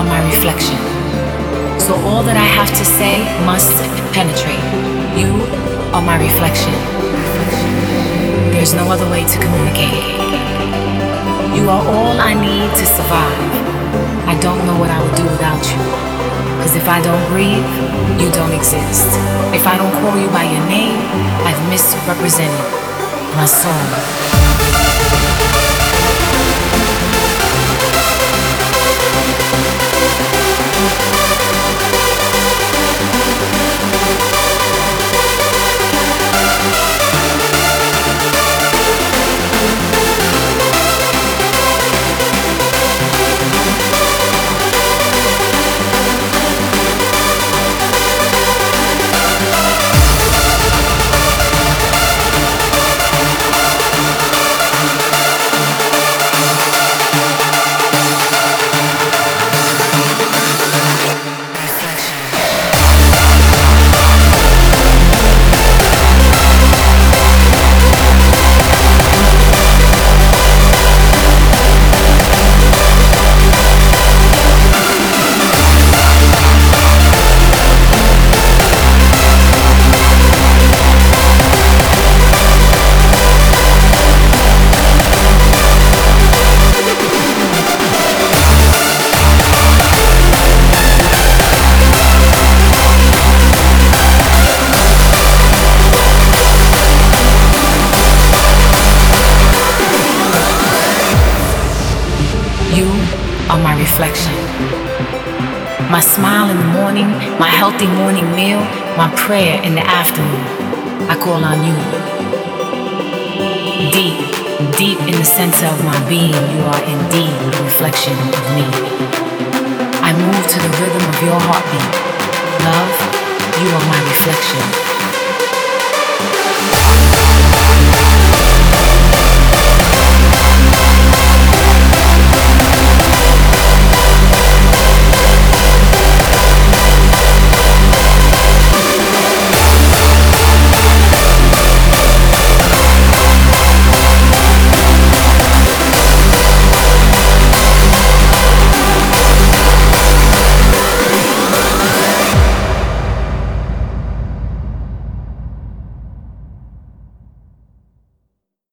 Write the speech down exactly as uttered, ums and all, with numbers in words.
are my reflection. So all that I have to say must penetrate. You are my reflection. There's no other way to communicate. You are all I need to survive. I don't know what I would do without you. Cause if I don't breathe, you don't exist. If I don't call you by your name, I've misrepresented my soul. You are my reflection. My smile in the morning, my healthy morning meal, my prayer in the afternoon. I call on you. Deep, deep in the center of my being, you are indeed a reflection of me. I move to the rhythm of your heartbeat. Love, you are my reflection.